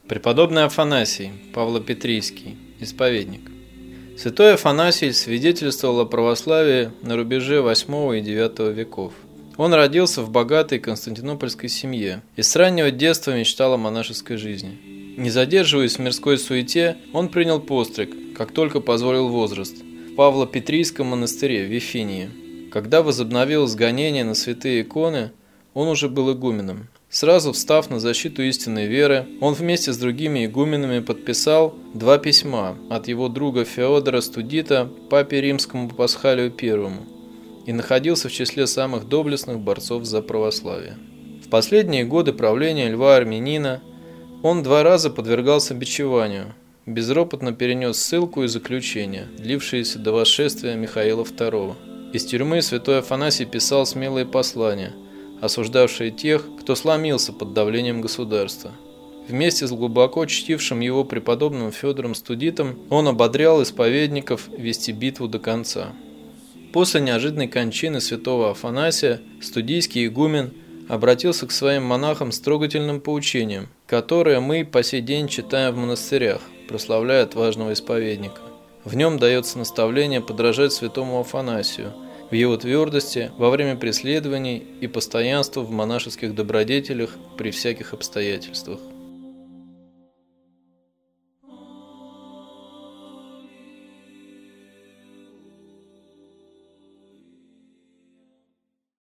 Преподобный Афанасий, Павло-Петрийский, исповедник. Святой Афанасий свидетельствовал о православии на рубеже VIII и IX веков. Он родился в богатой константинопольской семье и с раннего детства мечтал о монашеской жизни. Не задерживаясь в мирской суете, он принял постриг, как только позволил возраст, в Павло-Петрийском монастыре в Вифинии. Когда возобновилось гонение на святые иконы, он уже был игуменом. Сразу встав на защиту истинной веры, он вместе с другими игуменами подписал 2 письма от его друга Феодора Студита папе римскому Пасхалию I и находился в числе самых доблестных борцов за православие. В последние годы правления Льва Армянина он 2 раза подвергался бичеванию, безропотно перенес ссылку и заключение, длившиеся до восшествия Михаила II. Из тюрьмы святой Афанасий писал смелые послания, осуждавшие тех, кто сломился под давлением государства. Вместе с глубоко чтившим его преподобным Федором Студитом он ободрял исповедников вести битву до конца. После неожиданной кончины святого Афанасия студийский игумен обратился к своим монахам с трогательным поучением, которое мы по сей день читаем в монастырях, прославляя отважного исповедника. В нем дается наставление подражать святому Афанасию в его твердости во время преследований и постоянства в монашеских добродетелях при всяких обстоятельствах.